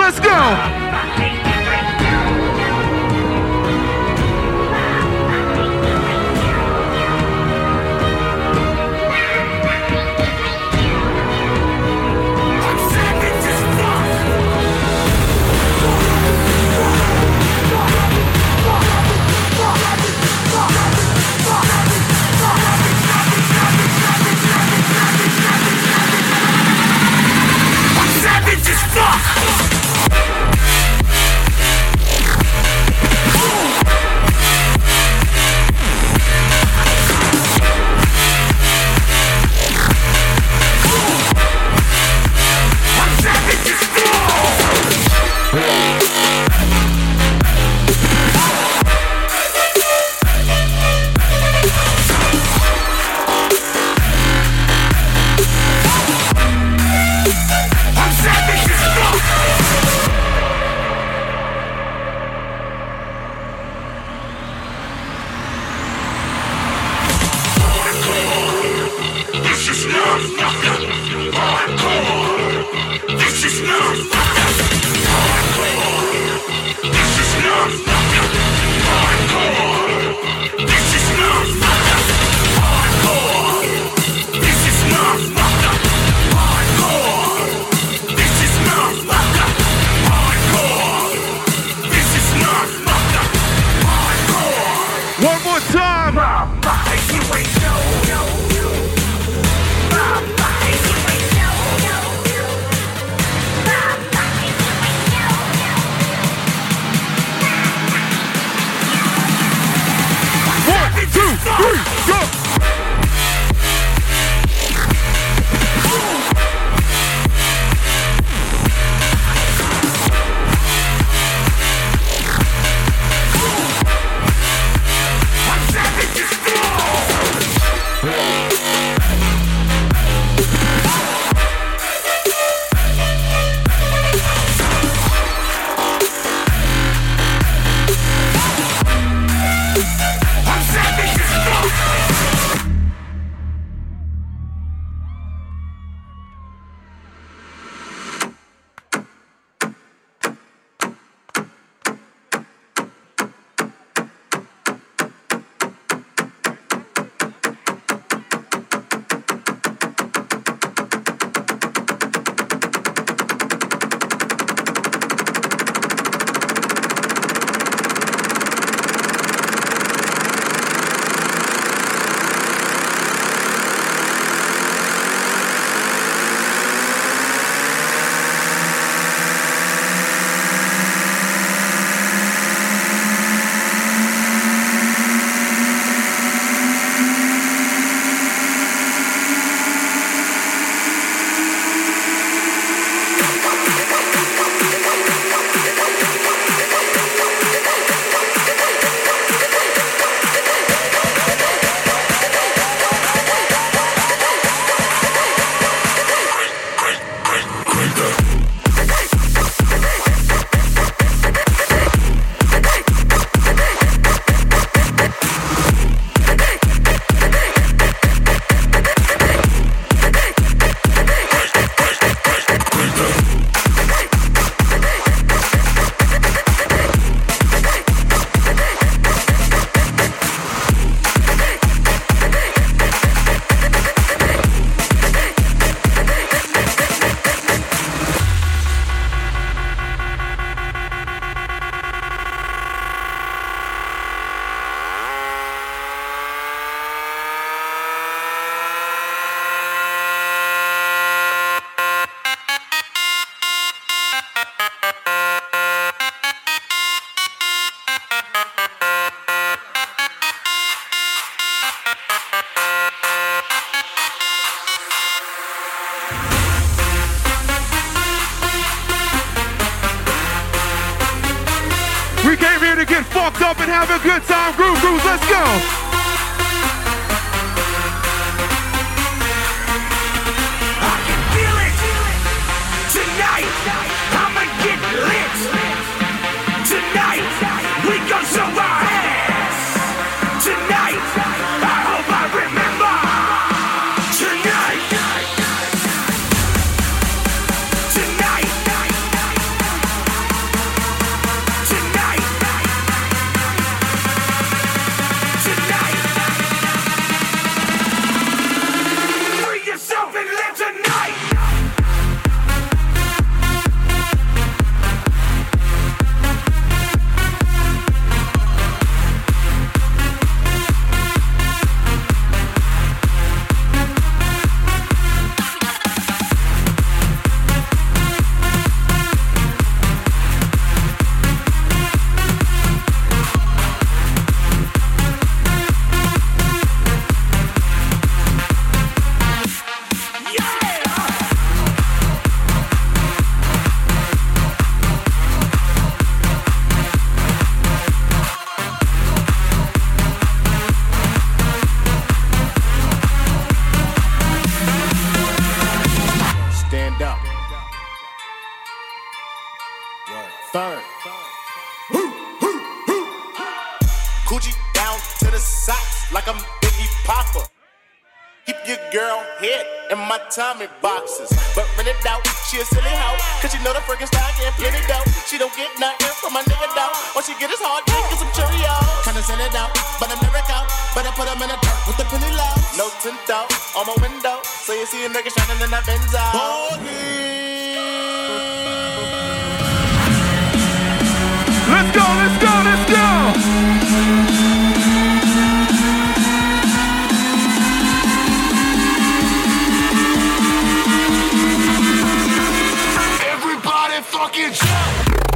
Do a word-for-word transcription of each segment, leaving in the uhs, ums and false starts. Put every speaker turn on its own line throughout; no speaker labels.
let's go. to get fucked up and have a good time. Groove Grooves, let's go.
I can feel it tonight. I'ma get lit tonight. We gon' show our ass tonight. I hope I remember tonight. Tonight.
Coochie down to the socks like I'm Biggie Papa. Keep your girl head in my Tommy boxes. But rent it out, she a silly hoe. Cause she know the freaking style getting plenty dough. She don't get nothing from my nigga though. All she get is hard dick and some Cheerios. Tryna send it out, but I'm never out. But I put them in a dirt with the penny low. No tint out on my window. So you see a nigga shining in that Benzo.
Let's go, let's go, let's go!
Everybody fucking jump!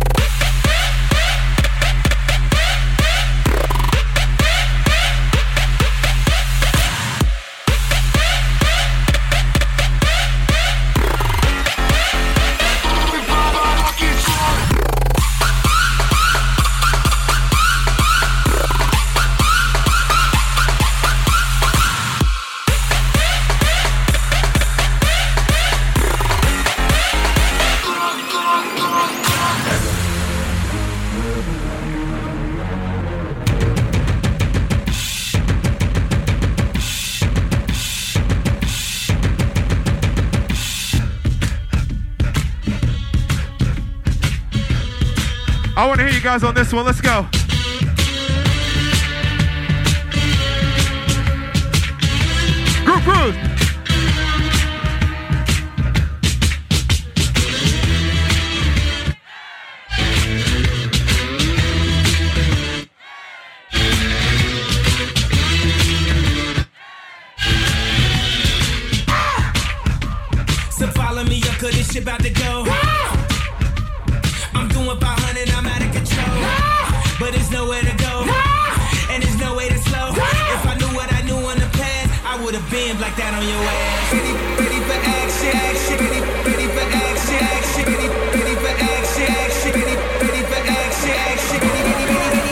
I want to hear you guys on this one. Let's go. Group cruise.
So follow me up, cause this shit about to go. I'm doing five hundred, I'm out of control. But there's nowhere to go. And there's no way to slow. If I knew what I knew in the past, I would have been like that on your ass. Ready, ready for action, action, ready, ready for action, action, ready, ready for action, action, ready, ready for action, action, ready, ready, ready, ready,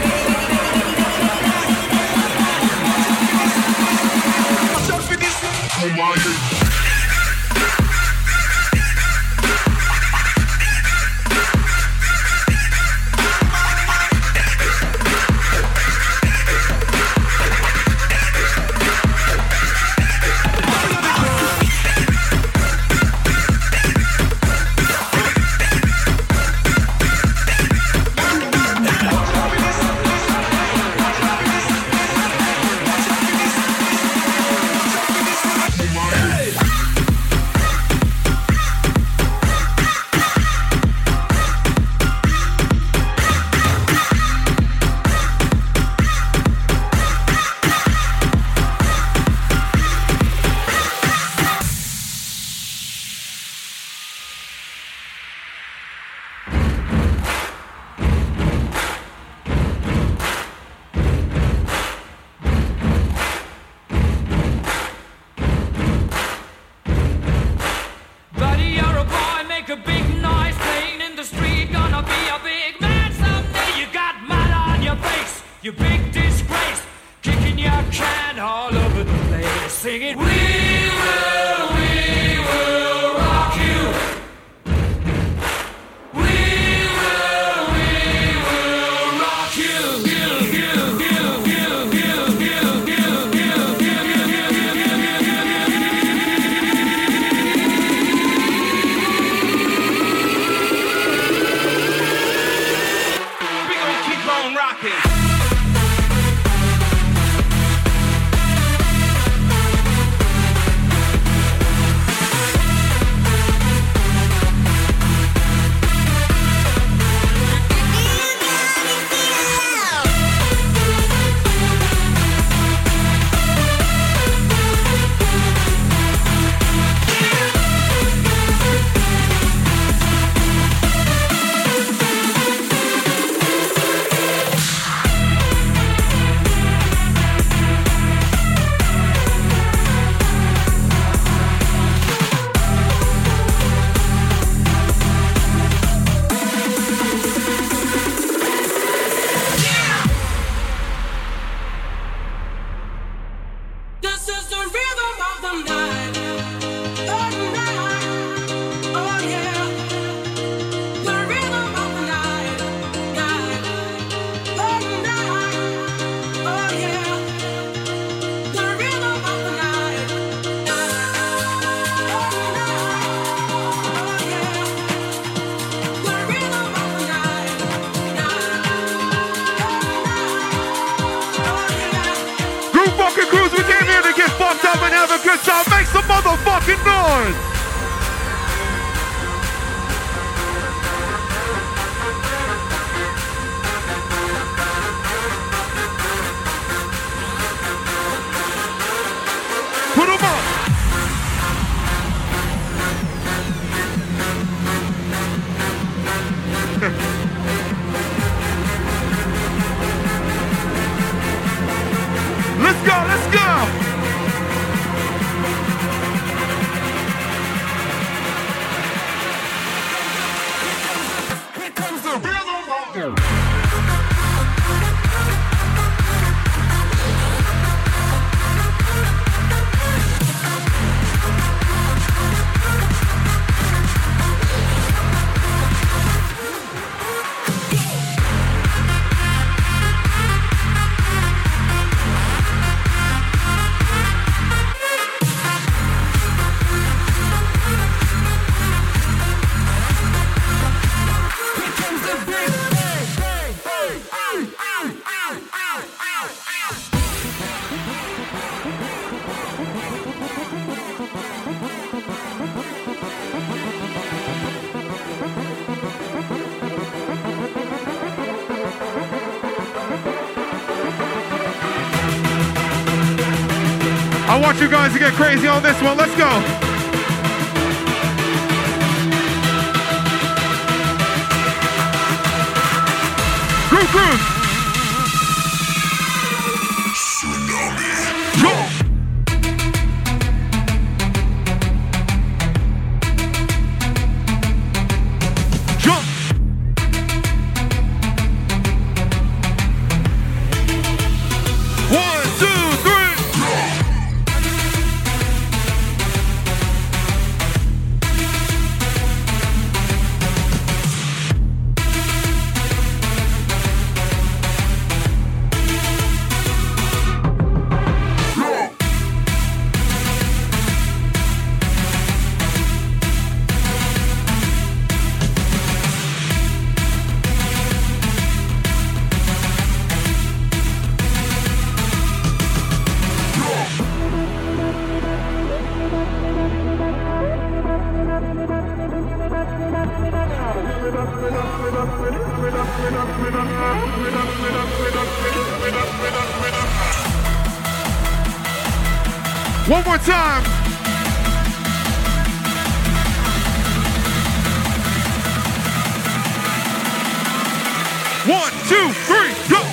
ready, ready, ready.
a good time, make some motherfucking noise! Put 'em up! Let's go, let's go!
Here comes the rhythm.
I want you guys to get crazy on this one. Let's go. Cruise, cruise. Tsunami. Go. Jump. One, two, three. One more time. One, two, three, go.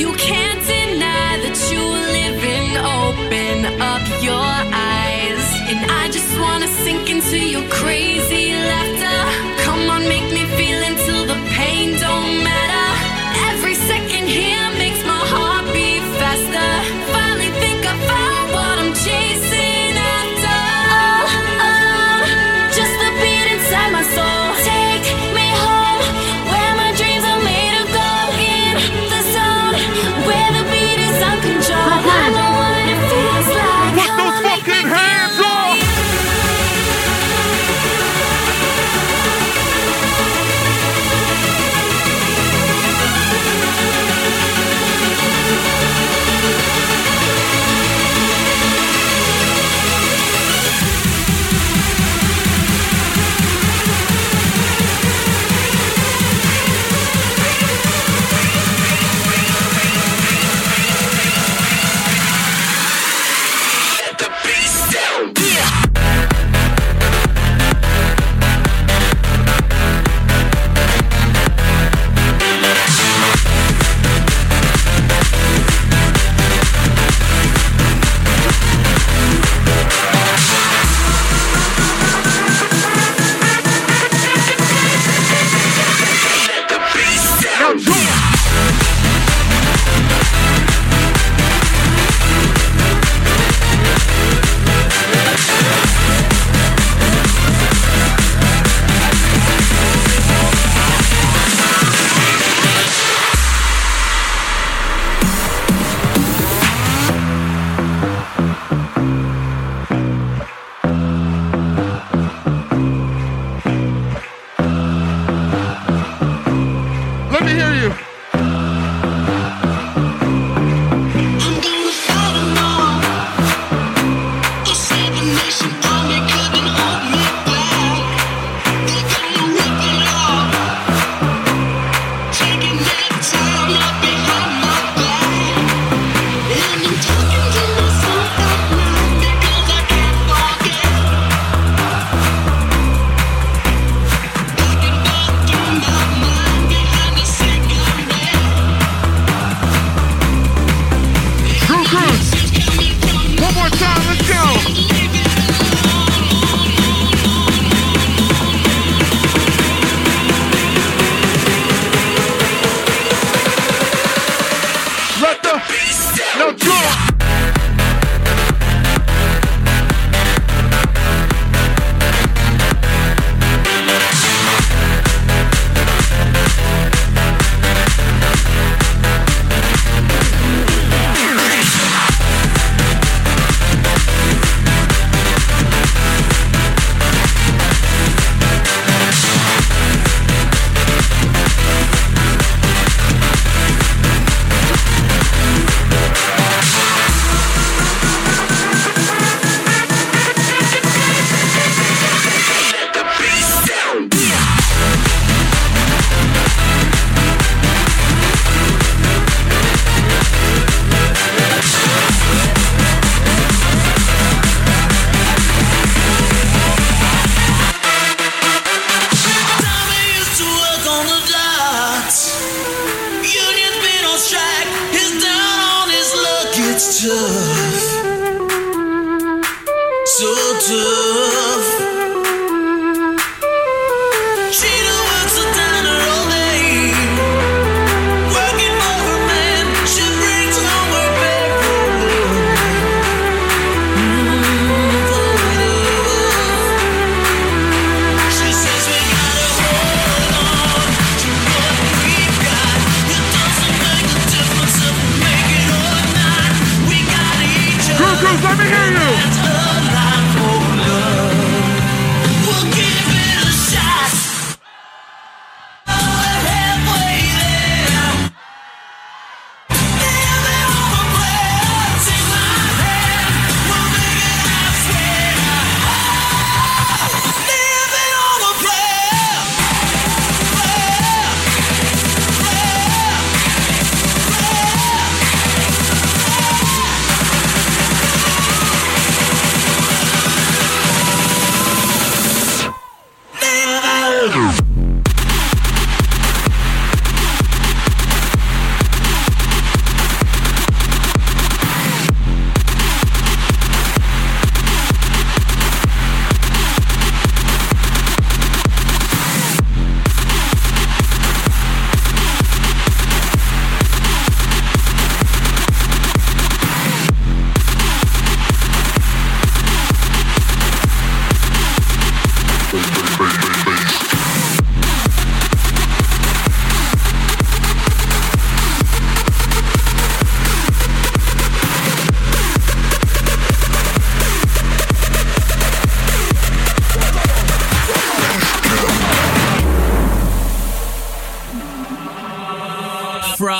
You can't deny that you're living. Open up your eyes, and I just wanna sink into your crazy laughter. Come on, make me feel until the pain don't matter. Every second here makes my heart beat faster. Finally think I found what I'm chasing after. Oh, oh, just the beat inside my soul. Take me home, where my dreams are made of go. In the zone, where the beat is uncontrolled. I know what it feels like.
Put those fucking hands up!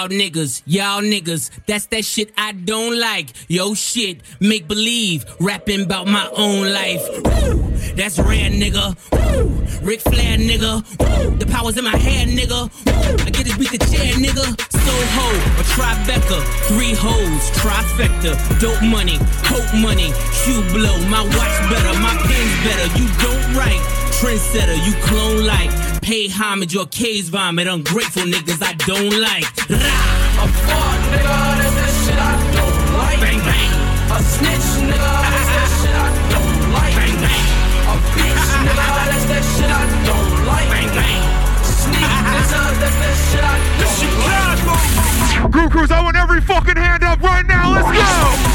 niggas, y'all niggas, that's that shit I don't like. Yo shit, make believe, rapping about my own life. Woo! That's rare, nigga. Woo! Ric Flair, nigga. Woo! The power's in my hand, nigga. Woo! I get this beat the chair, nigga. Soho, a Tribeca, three hoes, trifecta, dope money, hope money, shoe blow, my watch better, my pen's better. You don't write, trendsetter, you clone like. Pay homage or case vomit, ungrateful niggas I don't like. Rah!
A fraud, nigga, that's that shit I don't like.
Bang, bang.
A snitch, nigga, that's that shit I don't like.
Bang, bang.
A bitch, nigga, that's that shit I don't like.
Bang, bang.
Sneak, nigga, that's that shit I don't like.
Groove Cruise, I want every fucking hand up right now. Let's go.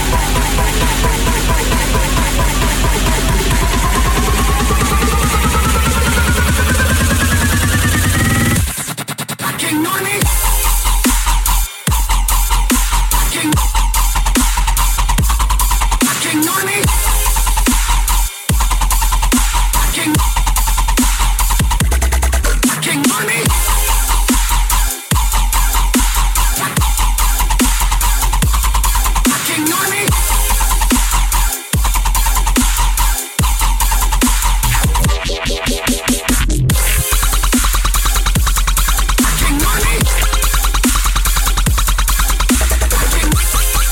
King Money. King. King Money. King. King Money. King Money. King Money.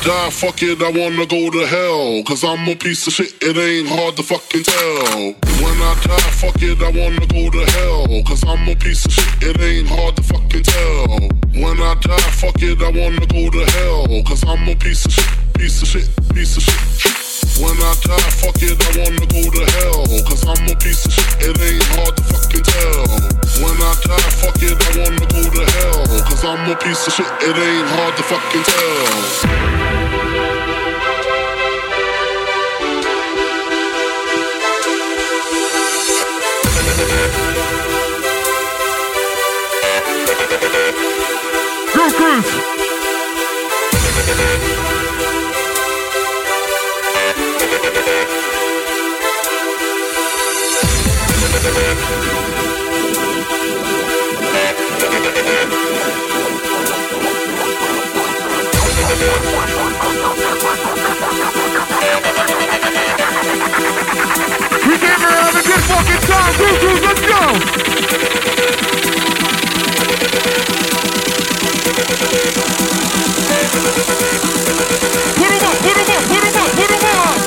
die, fuck it, I wanna go to hell. Cause I'm a piece of shit, it ain't hard to fucking tell. When I die, fuck it, I wanna go to hell. Cause I'm a piece of shit, it ain't hard to fucking tell. When I die, fuck it, I wanna go to hell. Cause I'm a piece of shit, piece of shit, piece of shit. When I die, fuck it, I wanna go to hell. Cause I'm a piece of shit, it ain't hard to fucking tell. When I die, fuck it, I wanna go to hell. Cause I'm a piece of shit, it ain't hard to fucking tell.
Go Cruise! We came here having a good fucking time. Go Cruise, let's go! Put 'em up, put 'em up, put 'em up, put 'em up!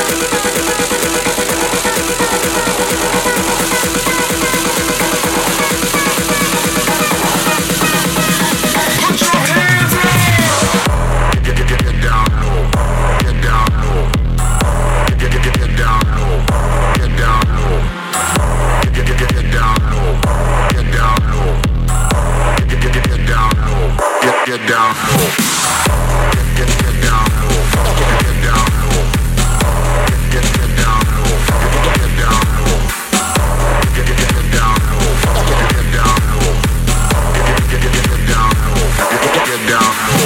Put your hands up.
Get, get, get, get down low, get down low. Get, get, get, get down low, get down low. Get, get, get, get down low, get down low. Get, get, get, get down low, get, get down low. Get, get, get down low, get, get down low. Get, get, get down low, get, get down low. Get, get, get down low, get, get down low. Get, get, get, get down low, get, get down low.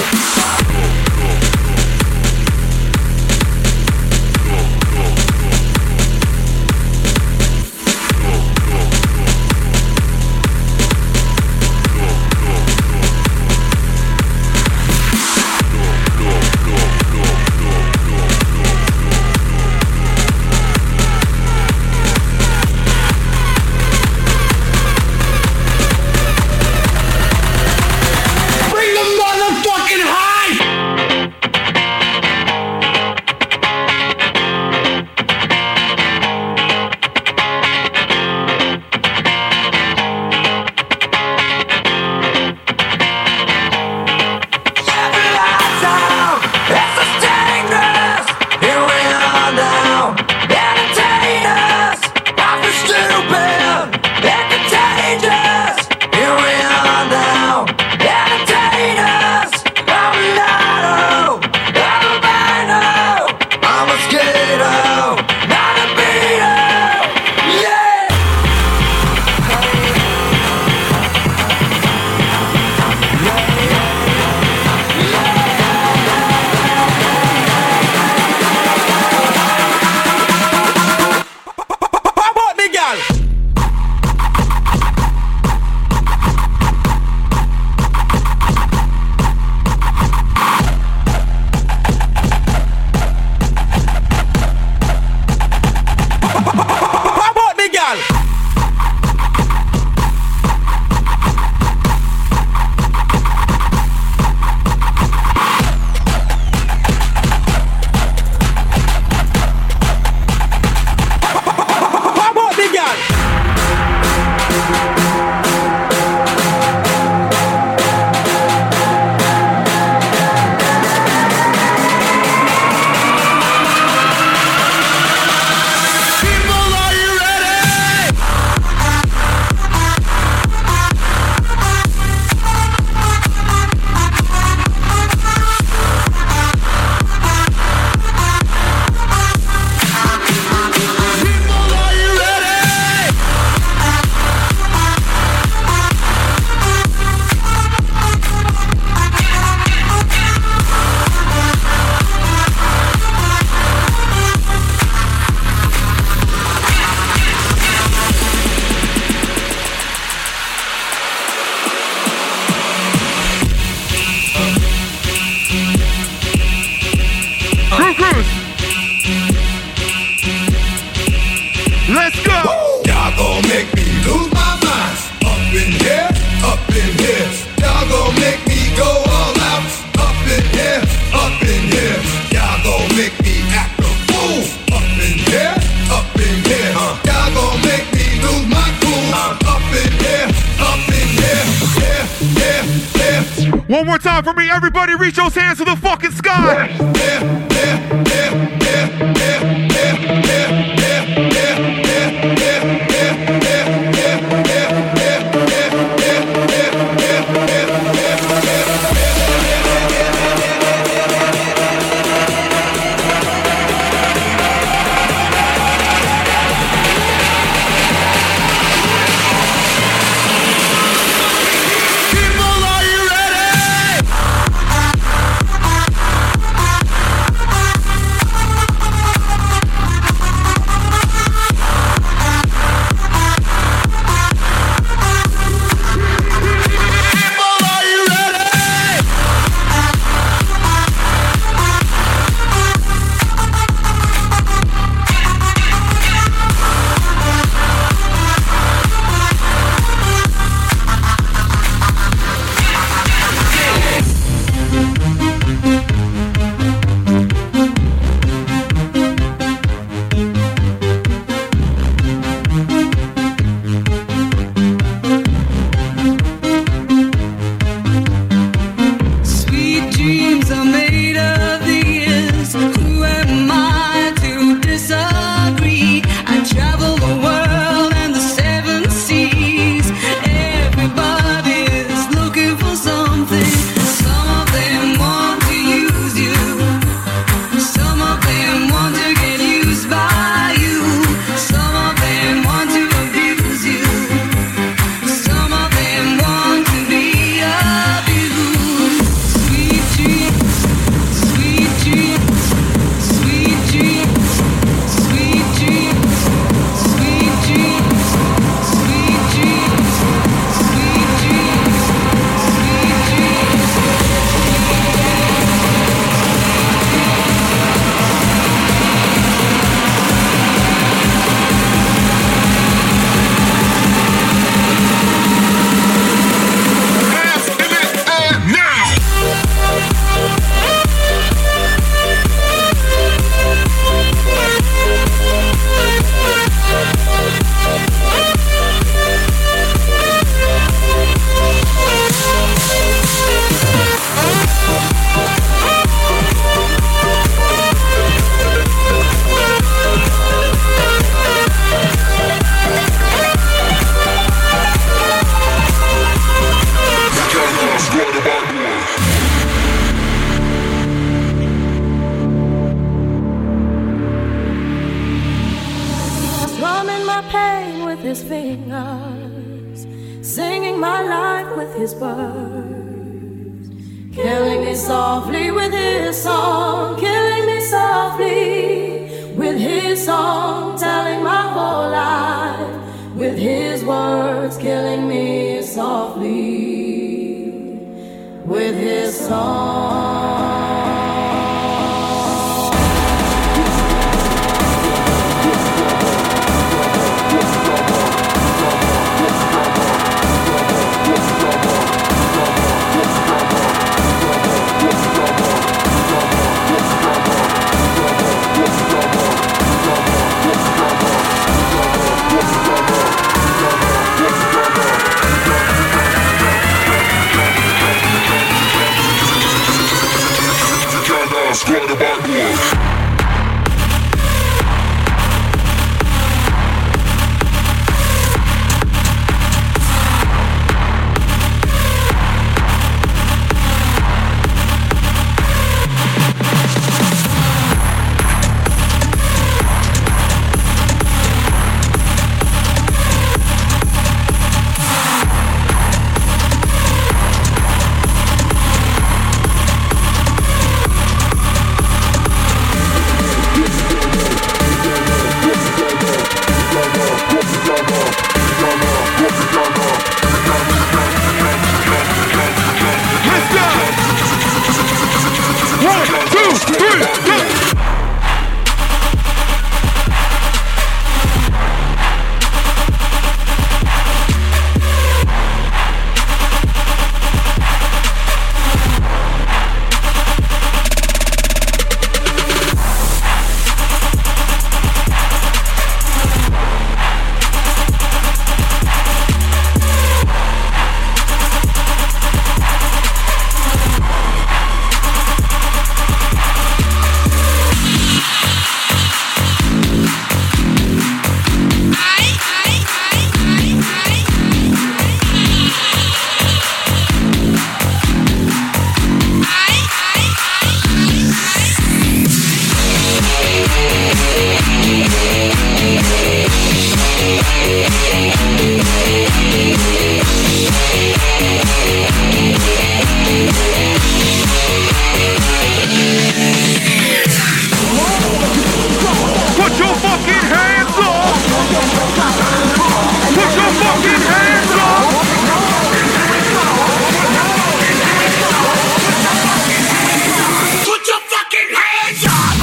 Let's go!
Y'all gon' make me lose my mind. Up in here, up in here. Y'all gon' make me go all out. Up in here, up in here.
in here. Uh. Y'all gon' make me lose my cool. Uh. Up in here, up in here, yeah, yeah, yeah.
One more time for me, everybody reach those hands to the fucking sky.
Yeah, yeah, yeah, yeah, yeah, yeah, yeah, yeah, yeah, yeah, yeah, yeah, yeah, yeah, yeah, yeah.
fucking hands up! Put your fucking hands up!
Put your fucking hands up!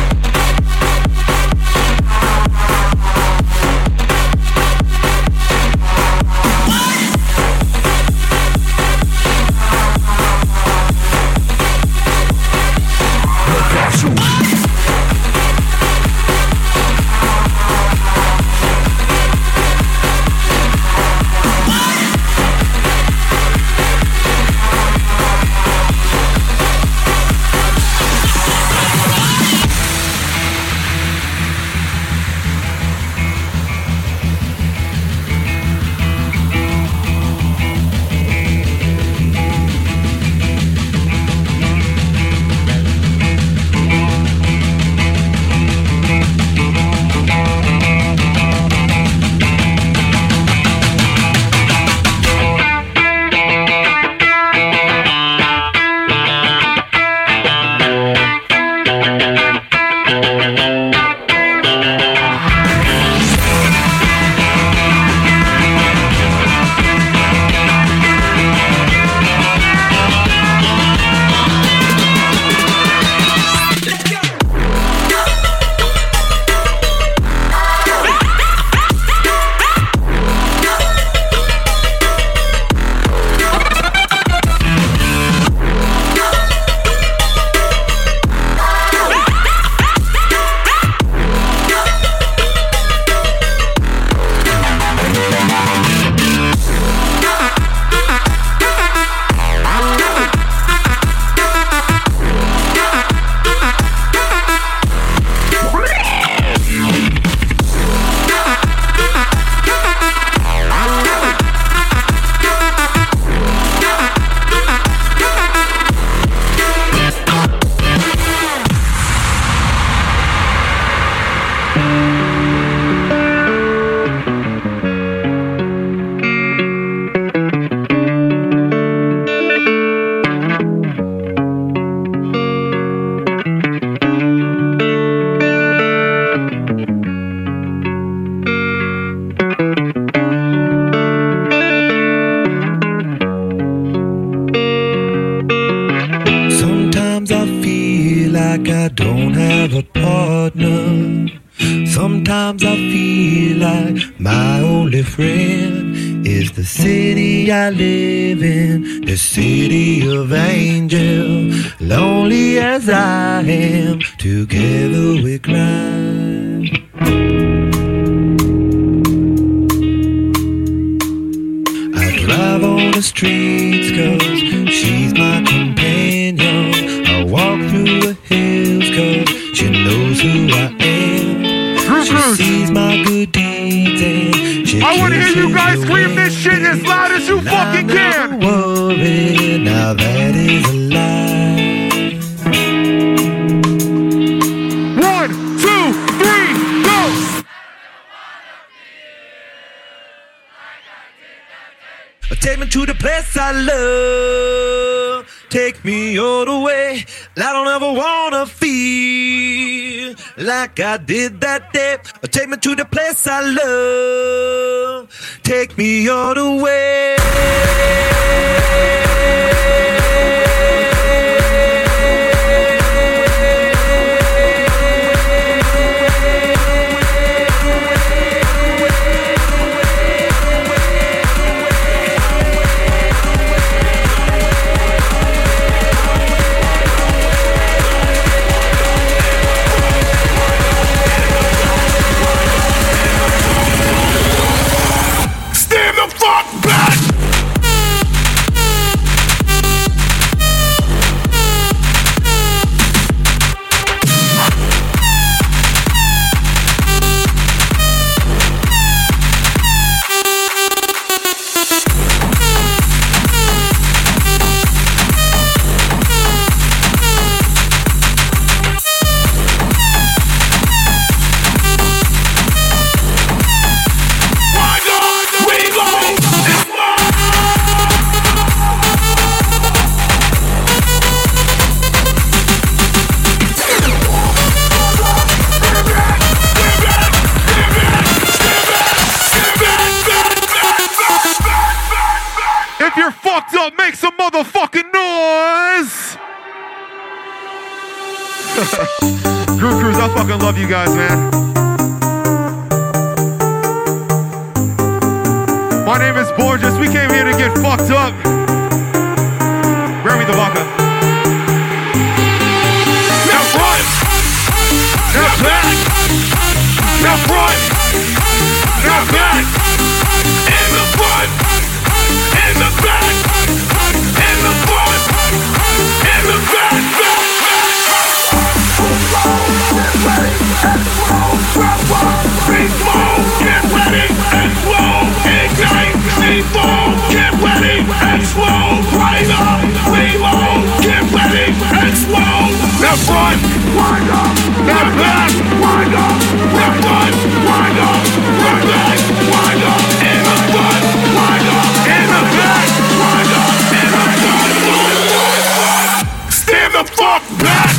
like I don't have a partner. Sometimes I feel like my only friend is the city I live in, the city of angels. Lonely as I am, together we cry. I drive on the streets cause she's my companion. I walk through the hills cause she knows who I am. She sees my good deeds and she
I want to hear you guys scream this shit as loud as you fucking can.
Worry, now that is a lie.
One, two, three, go!
Take me to the place I love. Take me all the way. I don't ever wanna feel like I did that day. Take me to the place I love. Take me all the way.
Stand the fuck back!
up, make some motherfucking noise! Crew Crews, I fucking love you guys, man. My name is Borges. We came here to get fucked up. Grammy the vodka. Now front! Now back! Now front! Now back! In the front! In the back! In the front! In the back! Back! Big mode, get ready, explode, ignite, C-four, get ready, explode, right up, reload, get ready, explode, now front, wind up, now back, wind up, now front, wind up, now back, wind up, in the front, wind up, in the back, wind up, in the front, stand the fuck back.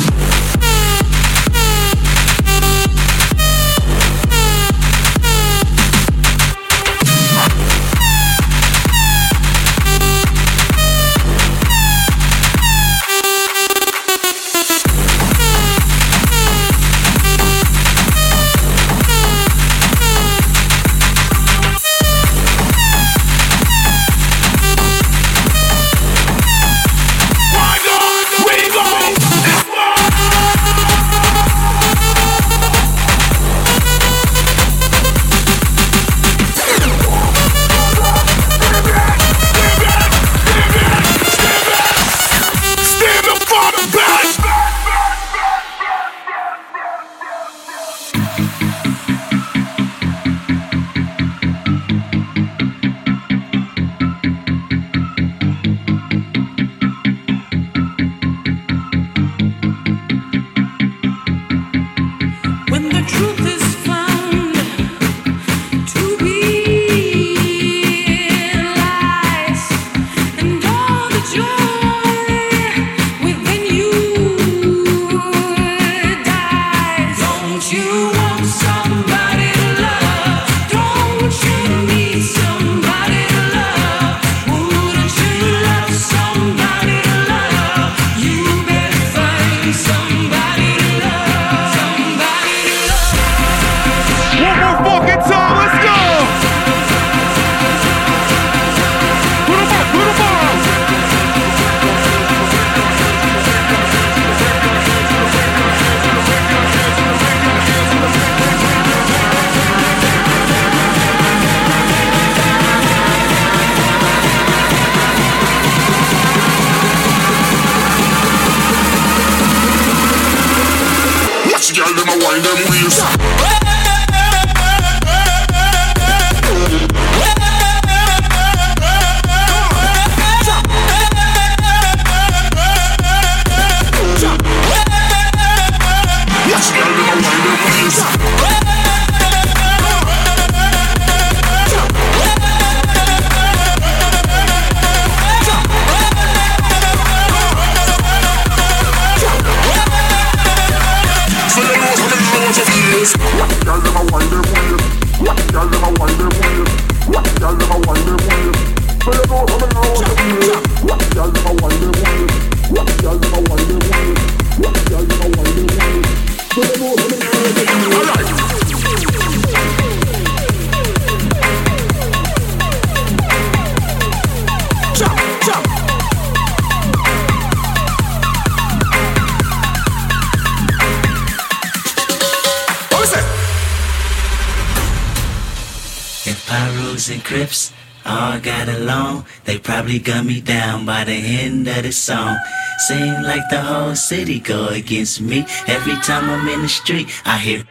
And Crips all got along. They probably gun me down by the end of the song. Seem like the whole city go against me. Every time I'm in the street, I hear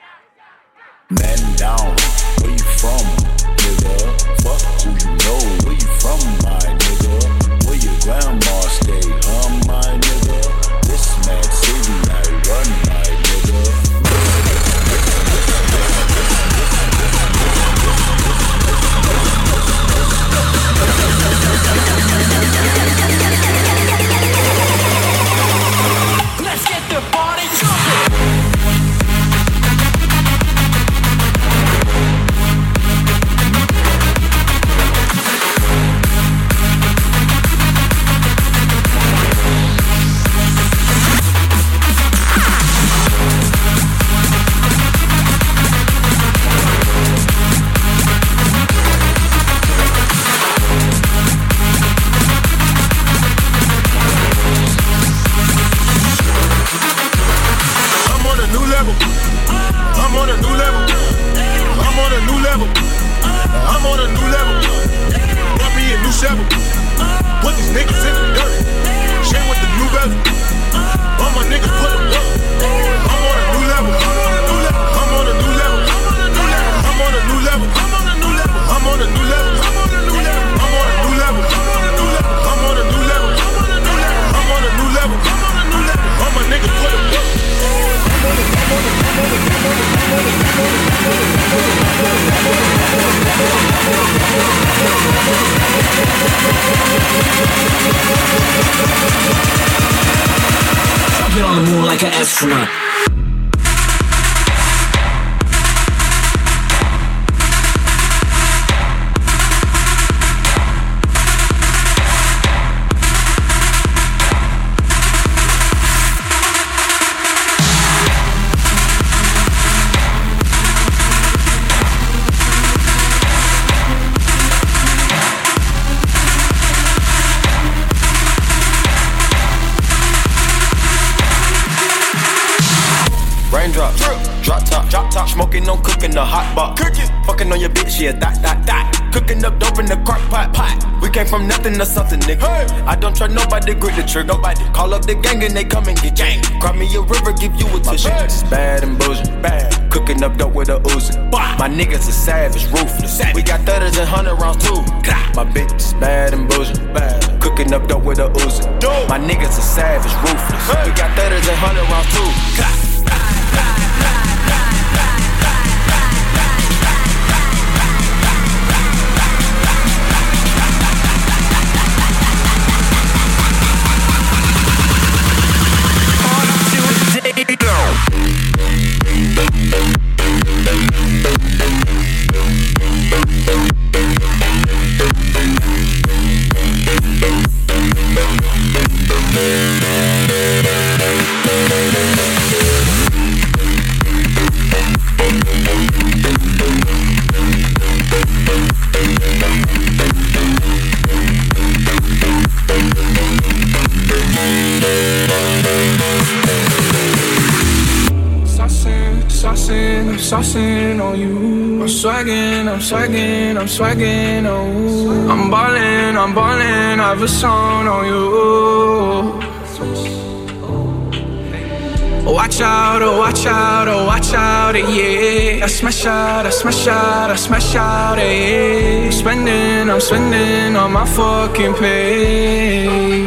man down. Where you from, nigga? Fuck who you know. Where you from, my nigga? Where your grandma stay, huh, my nigga? This mad city I run, my nigga.
Let's get the party jumping.
shovel. Put these niggas in the dirt. Chain with the new bezel. All my niggas put them up. I'm on a new level. I'm on a new level. I'm on a new level. I'm on a new level. I'm on a new level. I'm on a new level. I'm on a new level. I'm on a new level. I'm on a new level. All my niggas put them up.
I've been on the moon like an astronaut.
Raindrop, drop top, drop top, smoking on cooking the hot pot, cooking, fucking on your bitch, yeah, that, that, that, cooking up dope in the crock pot, pot. We came from nothing to something, nigga. Hey. I don't trust nobody, grip the trigger, nobody. Call up the gang and they come and get gang. Cry me a river, give you a tissue. My bitch is bad and bullshit, bad. Cooking up dope with a Uzi. My niggas are savage, ruthless. Savage. We got thudders and hundred rounds too. My bitch is bad and bullshit, bad. Cooking up dope with a Uzi. My niggas are savage, ruthless. Hey. We got thudders and hundred rounds too.
Saucing on you, I'm swagging, I'm swagging, I'm swagging, oh. I'm ballin', I'm ballin', I have a song on you. Watch out, oh watch out, oh watch out, yeah. I smash out, I smash out, I smash out, yeah. I'm spending, I'm spending on my fucking pay.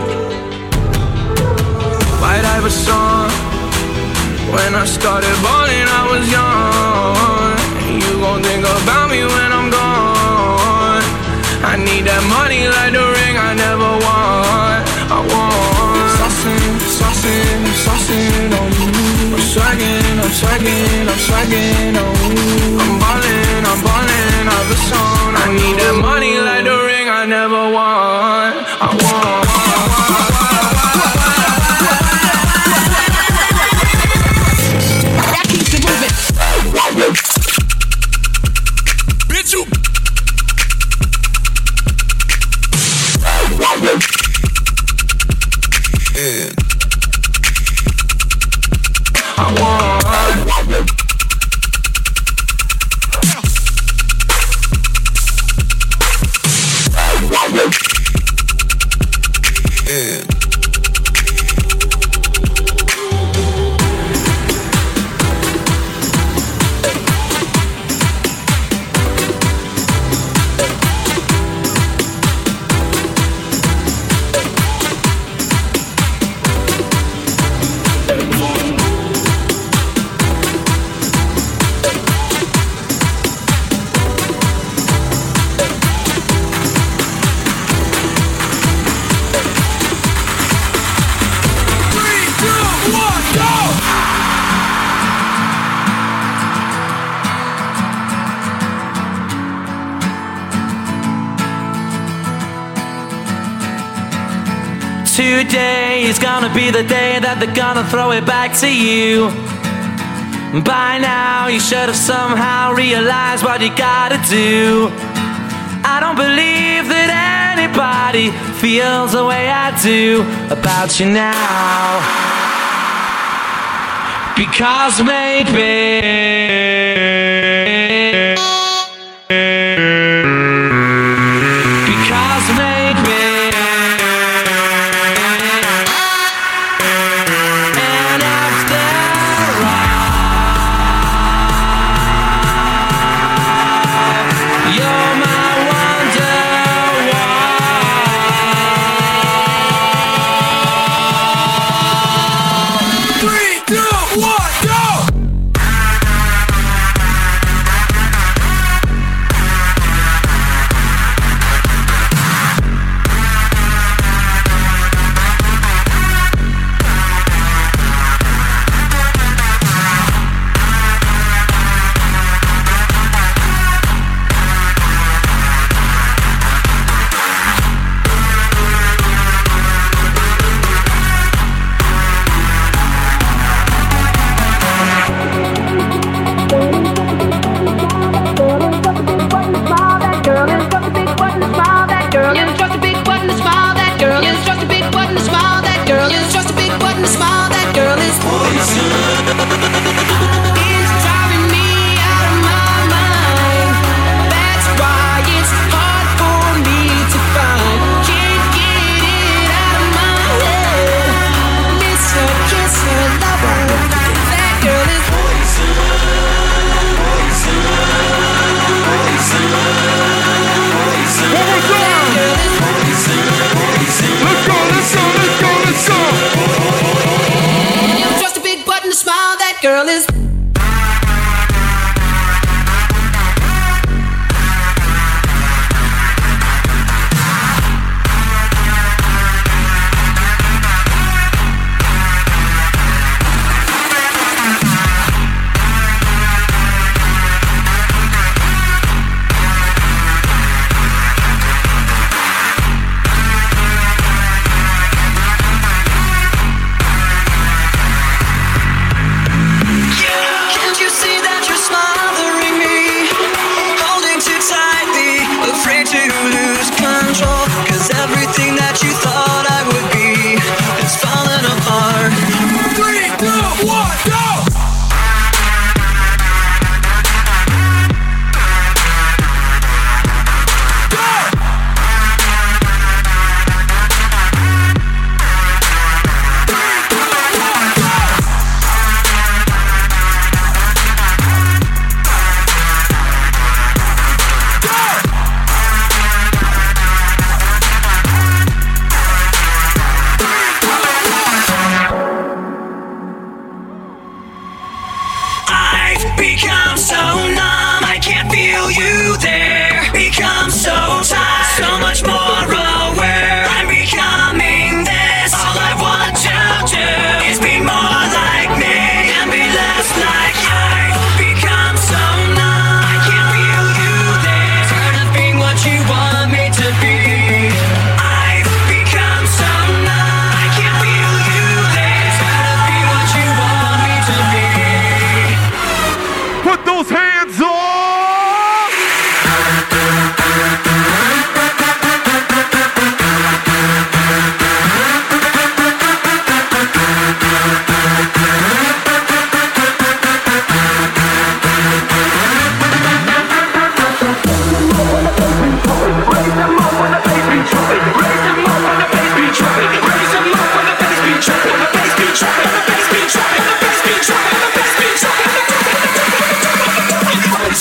White Iver song. When I started ballin', I was young. You gon' think about me when I'm gone. I need that money like the ring I never won. I want saucin', saucin', saucin' on you. I'm swaggin', I'm swaggin', I'm swaggin' on you. I'm ballin', I'm ballin', I've a song. I need that money like the ring I never won. I want.
Bitch, you. Yeah.
I want.
Yeah.
Today is gonna be the day that they're gonna throw it back to you. By now you should have somehow realized what you gotta do. I don't believe that anybody feels the way I do about you now. Because maybe Because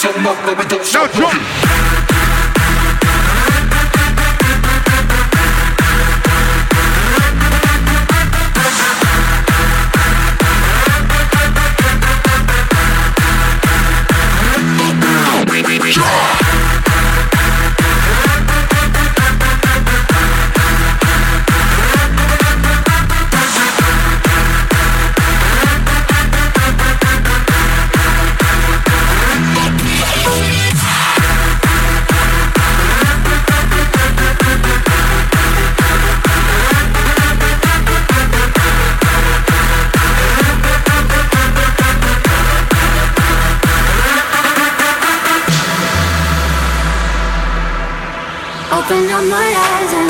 Now jump.
Open up my eyes and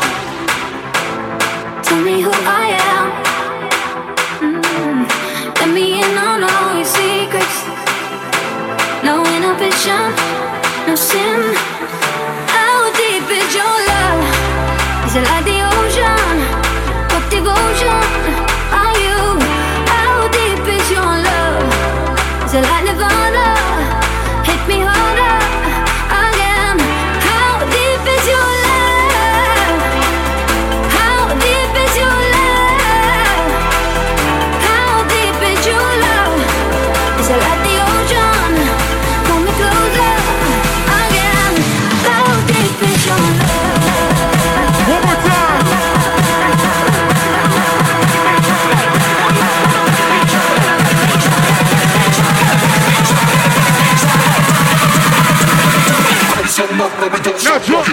tell me who I am. Mm. Let me in on all your secrets. No inhibition, no sin. How deep is your love? Is it like the ocean? What devotion are you? How deep is your love? Is it like Nirvana? Hit me harder again. How deep is your love? How deep is your love? How deep is your love? Is it like the ocean? Pull me closer again. How deep is your love?
One more time. Now jump.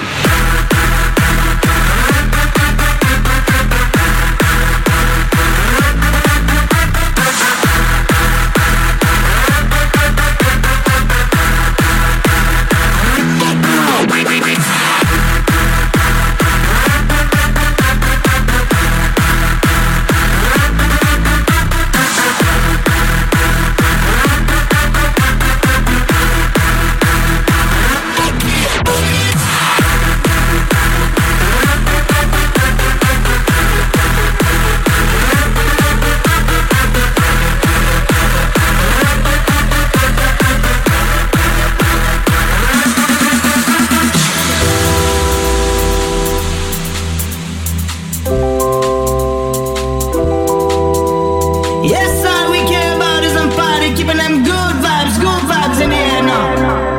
Yes, all we care about is some party, keeping them good vibes, good vibes in the air now.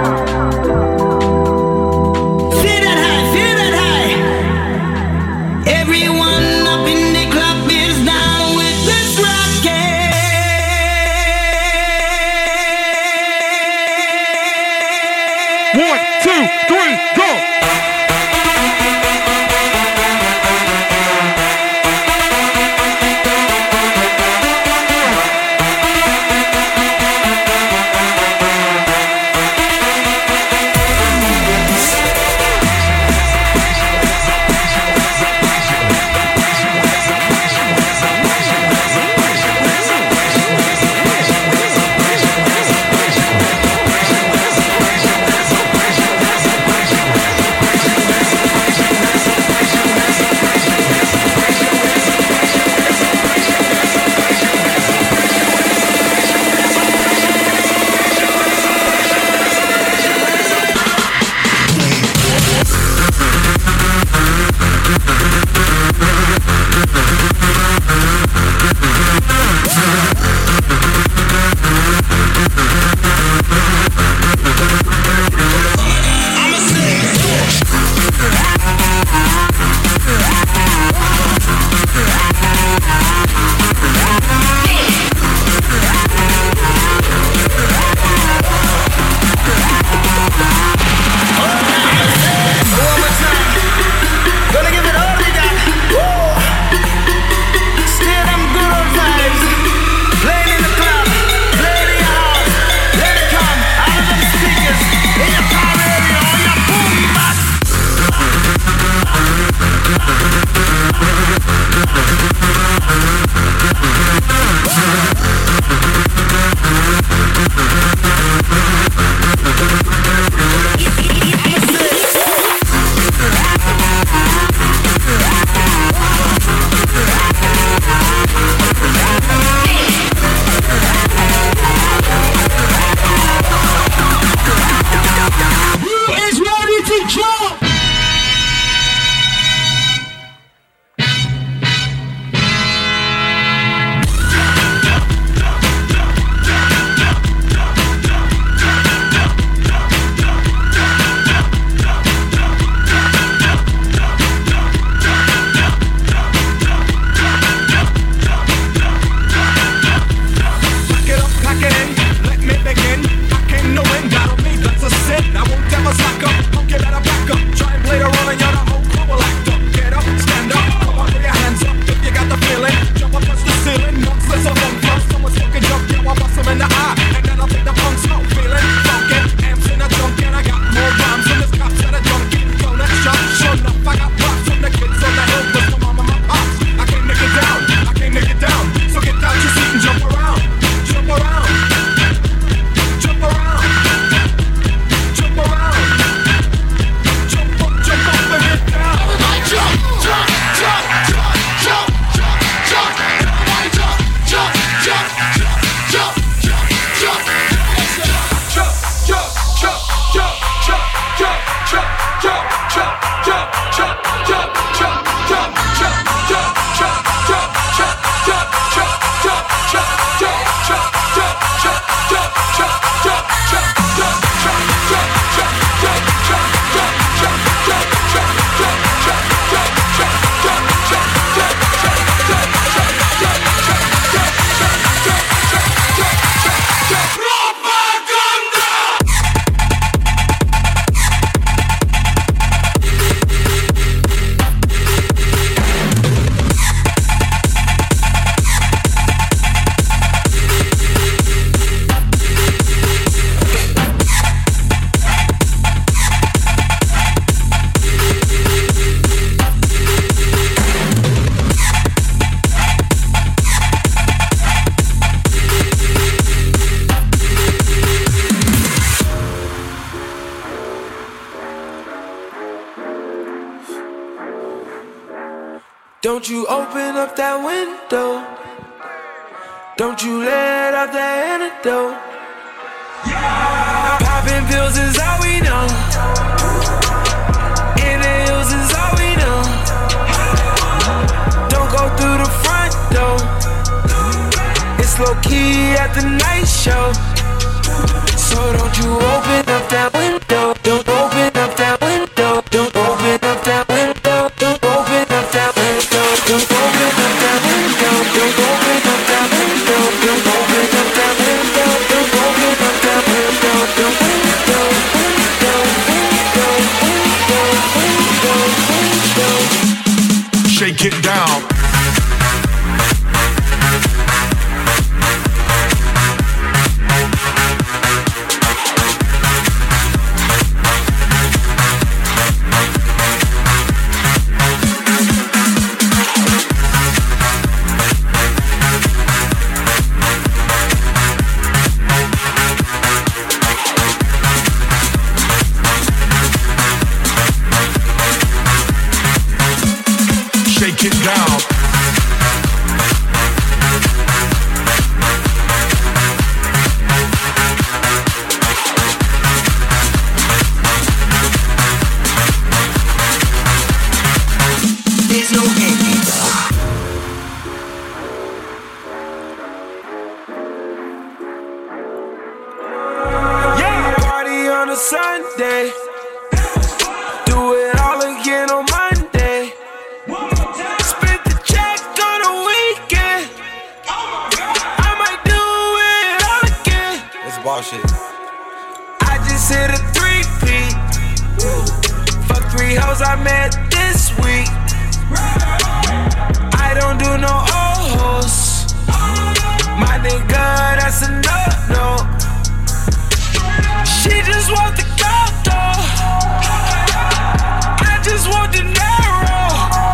Feel that high, feel that high. Everyone up in the club is down with this rocket.
One, two, three, go.
Don't you open up that window. Don't you let out that antidote. Yeah. Popping pills is all we know. In the hills is all we know. Don't go through the front door. It's low key at the night show. So don't you open up that window. Don't open up that window. Don't open up that window. Don't open up that window. Don't open up that window. Don't open up that window. Don't open up that window. Don't open up that window. Don't window, window, window, window, window, window.
Shake it down. Shake it down.
There's no ending. Yeah, party on a Sunday. Do it all again on Monday. Split the check on a weekend. I might do it all again.
It's bullshit.
I just hit a three-peat. Fuck three hoes I met this week. I don't do no old hoes. My nigga, that's a no-no. She just want the gold though. I just want the narrow.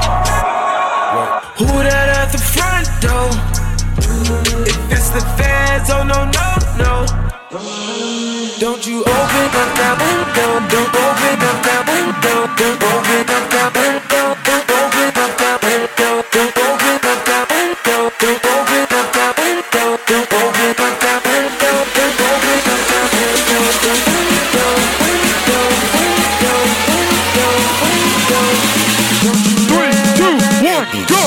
Who that at the front door? If it's the feds, oh no, no, no. Don't you open up that window. Don't open up that window. Don't open up that window. Don't open up that window. Don't open up that window. Don't open up that window. Don't open up that window. Don't open up that window. Don't window, window, window, window, window.
Three, two, one, go!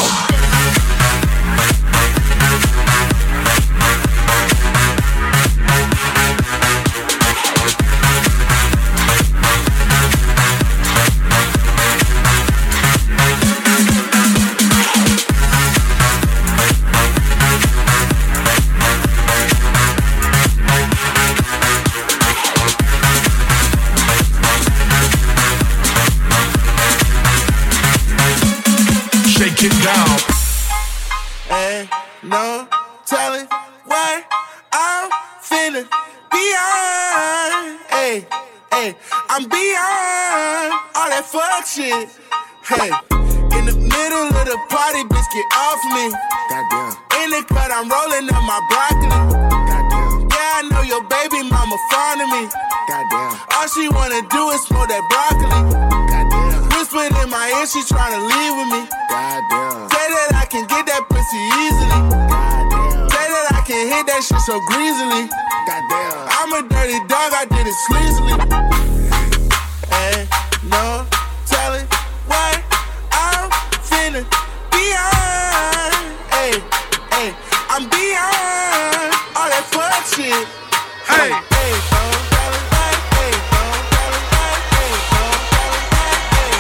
Shake it down.
Ain't no telling what I'm feeling beyond. Hey, hey, I'm beyond all that fuck shit. Hey, in the middle of the party, bitch, get off me. Goddamn. In the cut, I'm rolling up my broccoli. Goddamn. Yeah, I know your baby mama fond of me. Goddamn. All she wanna do is smoke that broccoli. Goddamn. Whispering in my ear, she tryna leave with me. Goddamn. Say that I can get that pussy easily. Goddamn. Say that I can hit that shit so greasily. Goddamn. I'm a dirty dog, I did it sleazily. Ain't no telling what I'm feeling beyond. Hey, hey, I'm beyond all that fuck shit. Hey, hey, don't tell it like, hey, don't tell it like, hey, don't tell it like, hey,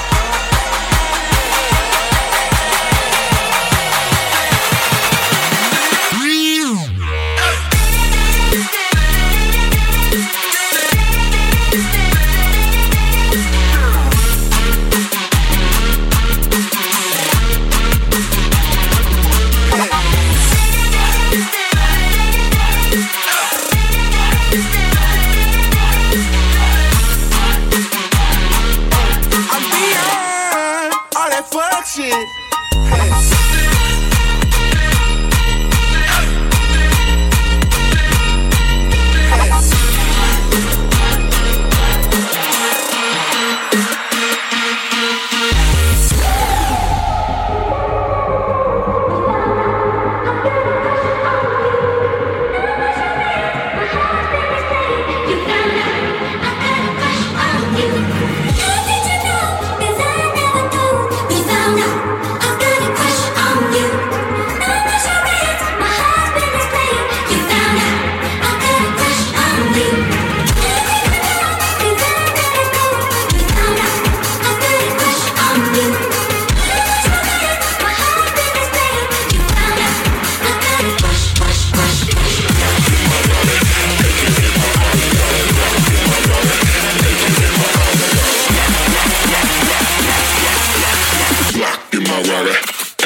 I'm beyond all that fuck shit.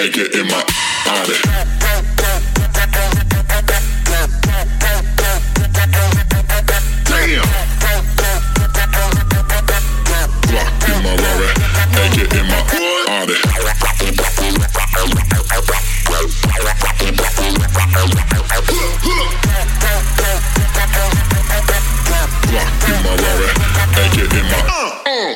and get in my body. Damn. Glock in my Rari, and get in my body. Glock in my Rari, and get in my uh.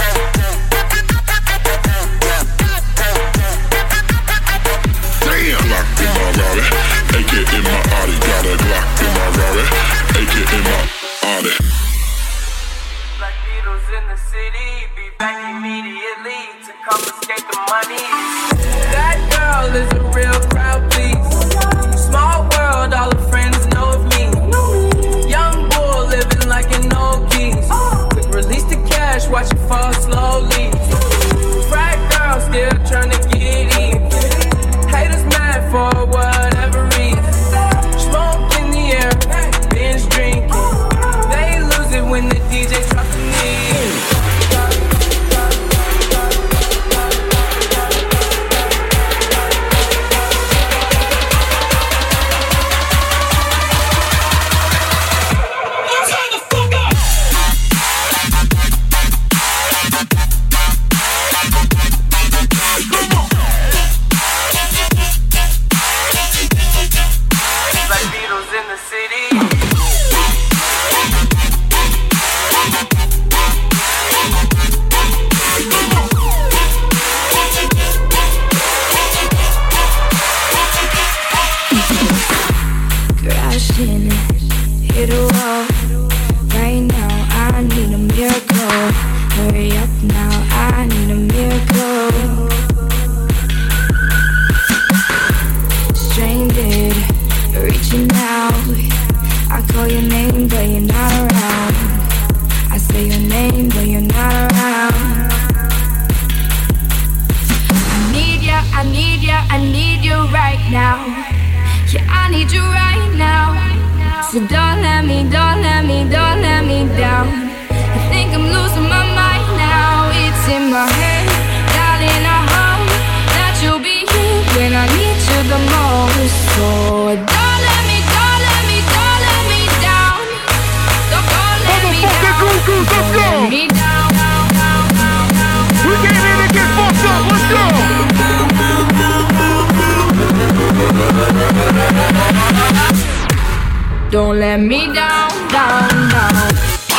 Damn. Glock in my Rari, and get in my body. Got a Glock in my Rari, and get in my body.
Black Beatles in the city, be back immediately to confiscate the money. That girl is a real crowd, please. Small world, all her friends know of me. Young bull living like an old geese. Quick release the cash, watch it fall slowly. Frat girl still trying to get in. Haters mad for whatever reason. Smoke in the air, binge drinking. They lose it when the D J drops the knee. Hit a wall. Right now, I need a miracle. Hurry up now, I need a miracle. Stranded, reaching out. I call your name, but you're not around. I say your name, but you're not around. I need ya, I need ya, I need you right now. Yeah, I need you right now. So don't let me, don't let me, don't let me down. I think I'm losing my mind now. It's in my head, darling, I hope that you'll be here when I need you the most. So don't let me, don't let me, don't let me down. Don't, don't let me down. Don't let me down.
We came in to get fucked up, let's go!
Don't let me down, down, down.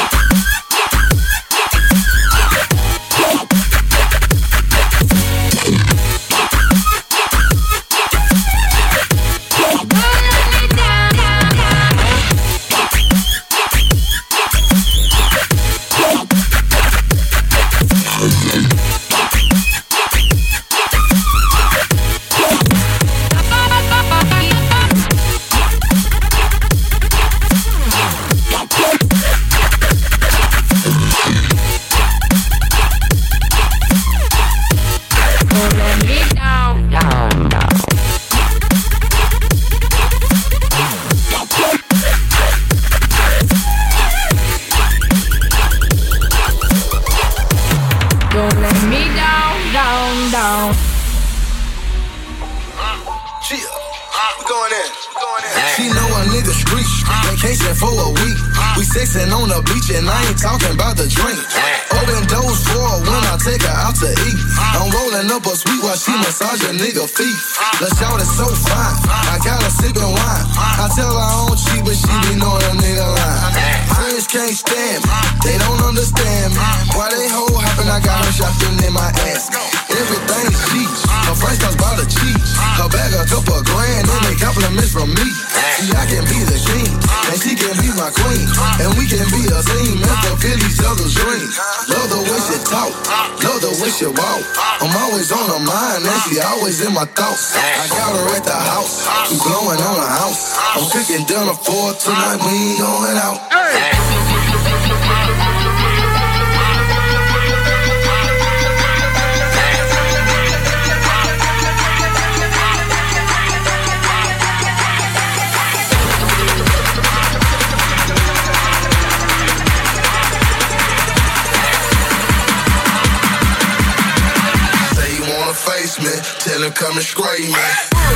Sexing on the beach and I ain't talking about the drink. Open doors for her when I take her out to eat. I'm rolling up a sweet while she massage a nigga feet. The shout is so fine, I got her sipping wine. I tell her I don't cheat, but she be knowing a nigga line. Friends can't stand me, they don't understand me. Why they hoe hopping, I got her shopping in my ass. Everything's cheap, her price comes by the cheap. Her bag a couple grand and they compliments from me. See, I can be the king, and she can be my queen. And we can be a team and fulfill each other's dreams. Love the way she talk, love the way she walk. I'm always on her mind and she always in my thoughts. I got her at the house, we blowing on her house. I'm cooking dinner for her tonight, we ain't going out.
Face me, tell
and I'm coming straight, man.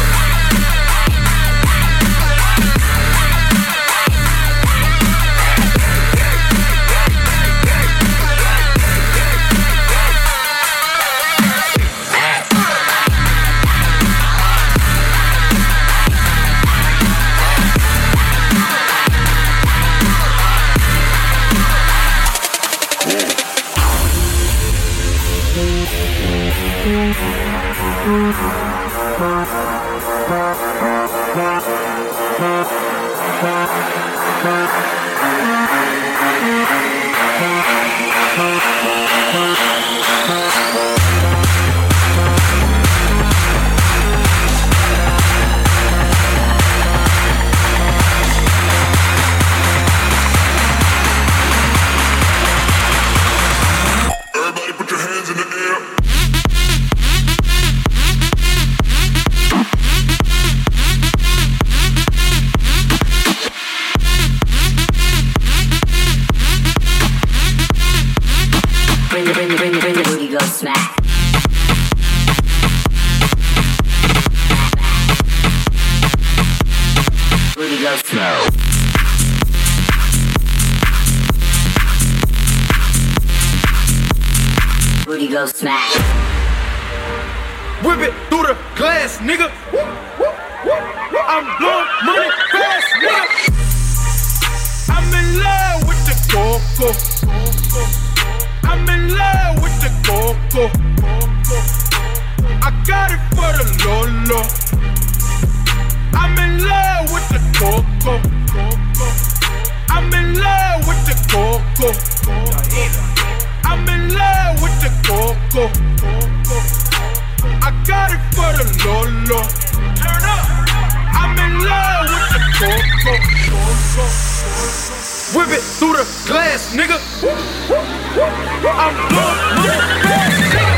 Whip it through the glass, nigga. I'm blowing money fast, nigga. I'm in love with the coco. I'm in love with the coco. I got it for the Lolo. I'm in love with the coco. I'm in love with the coco. I'm in love with the coco. I got it for the Lolo. Turn up. I'm in love with the coco. Whip it through the glass, nigga. I'm blowing money fast, nigga.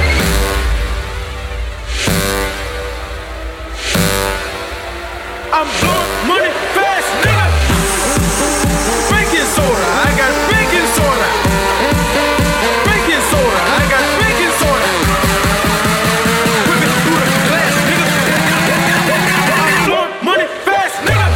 I'm blowing money fast, nigga. Baking soda, I got baking soda. Baking soda, I got baking soda. Whip it through the glass, nigga. I'm blowing money fast, nigga.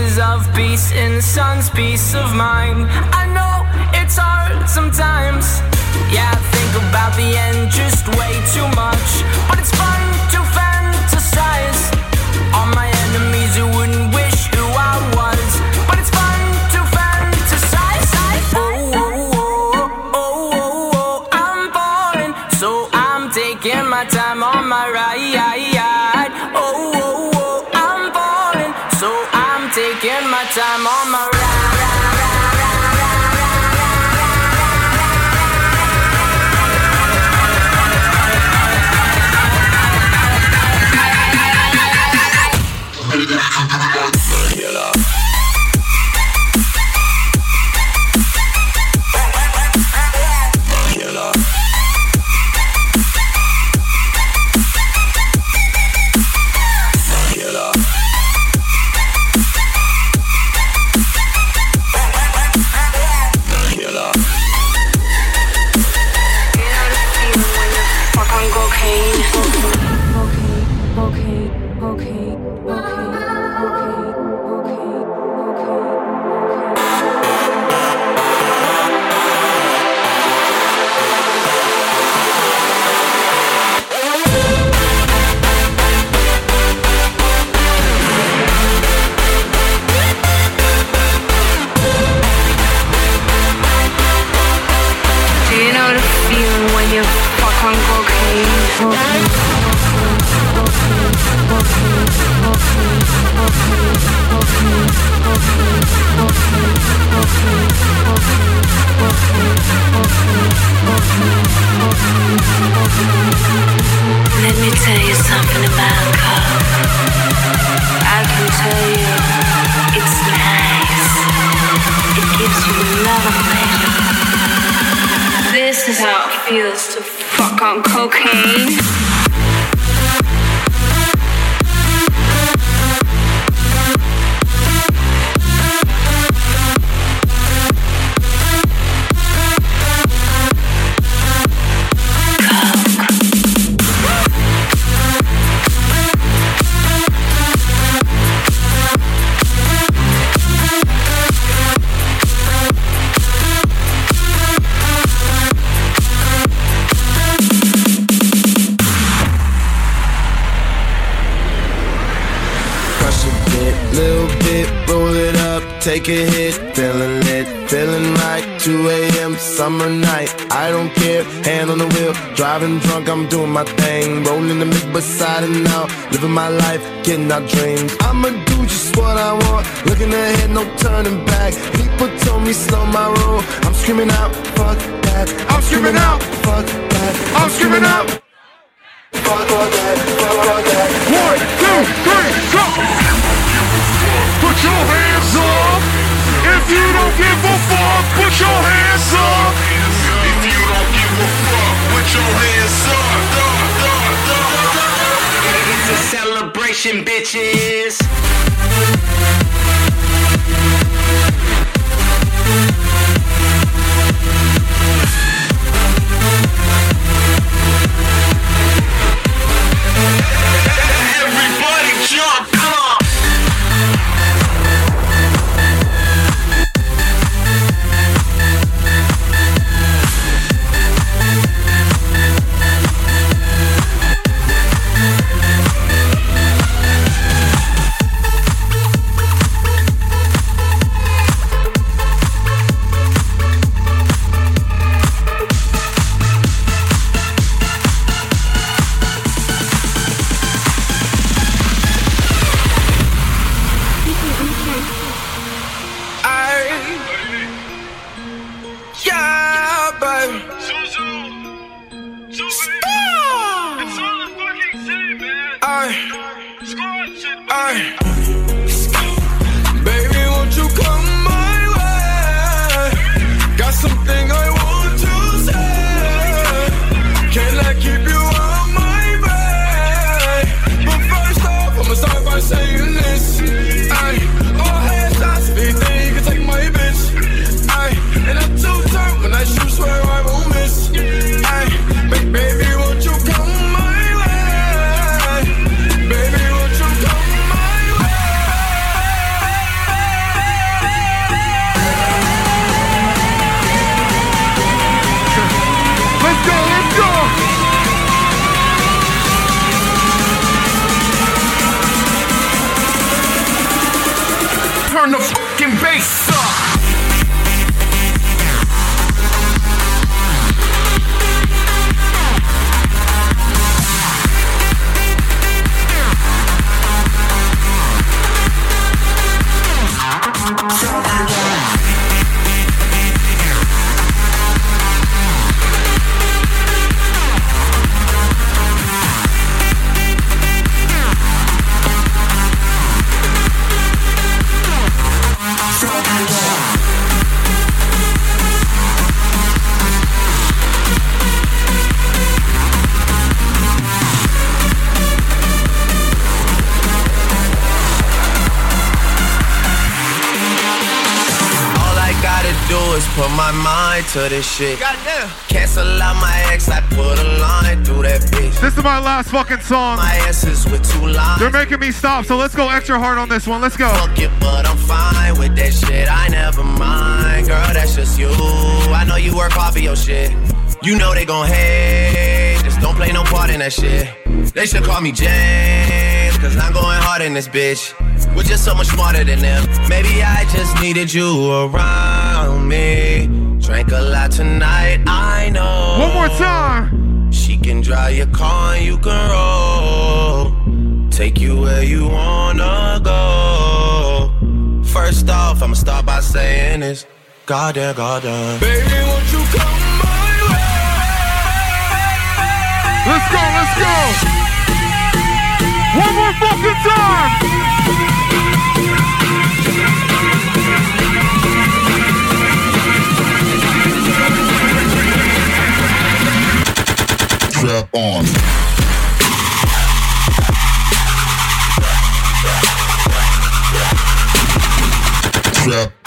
pieces of peace in the sun's peace of mind. I know it's hard sometimes. Yeah, I think about the end just way too much, but it's fun to fantasize on my enemies who wouldn't wish who I was. But it's fun to fantasize. Oh, oh, oh, oh, oh, oh, I'm falling, so I'm taking my time on my ride. Oh, oh, oh, I'm falling, so I'm taking my time on my ride.
Let me tell you something about coke. I can tell you it's nice. It gives you a lot of pleasure. This is how it feels to fuck on cocaine.
Take a hit, feeling lit, feeling right. two a.m. summer night, I don't care. Hand on the wheel, driving drunk, I'm doing my thing. Rolling the mid beside and out, living my life, getting our dreams. I'ma do just what I want, looking ahead, no turning back. People told me slow my roll, I'm screaming out, fuck that. I'm screaming out, fuck that. I'm screaming out, fuck that, fuck that.
One, two, three, go! Put your hands up if you don't give a fuck. Put your hands up if you don't give a fuck. Put your hands up.
It's a celebration, bitches.
Everybody jump, come on.
turn the fucking bass up.
Put my mind to this shit. Goddamn. Cancel out my ex, I put a line through that bitch.
This is my last fucking song.
My asses with two lines.
They're making me stop, so let's go extra hard on this one. Let's go.
Fuck it, but I'm fine with that shit. I never mind, girl, that's just you. I know you work hard for your shit. You know they gon' hate. Just don't play no part in that shit. They should call me James, cause I'm going hard in this bitch. We're just so much smarter than them. Maybe I just needed you around me. Drank a lot tonight, I know.
One more time.
She can drive your car and you can roll. Take you where you wanna go. First off, I'ma start by saying this. Goddamn, goddamn.
Baby, won't you come my way?
Let's go, let's go. One more fucking time.
Trap on. Trap